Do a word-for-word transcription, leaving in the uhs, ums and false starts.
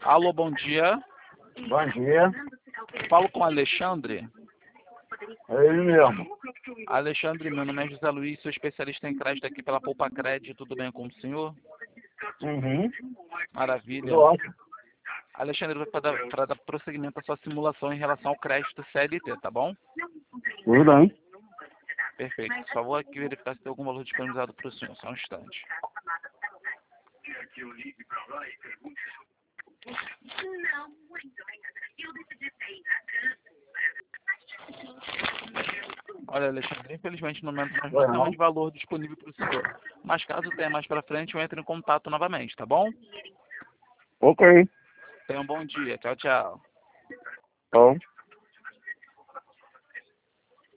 Alô, bom dia. Bom dia. Falo com o Alexandre. É ele mesmo. Alexandre, meu nome é José Luiz, sou especialista em crédito aqui pela Poupa Crédito. Tudo bem com o senhor? Uhum. Maravilha. Tudo ótimo. Alexandre, para dar, para dar prosseguimento à sua simulação em relação ao crédito C L T, tá bom? Tudo bem. Perfeito. Só vou aqui verificar se tem algum valor disponibilizado para o senhor. Só um instante. Olha, Alexandre, infelizmente no momento nós não temos valor disponível para o senhor. Mas caso tenha mais para frente, eu entro em contato novamente, tá bom? Ok. Tenha um bom dia. Tchau, tchau. Bom.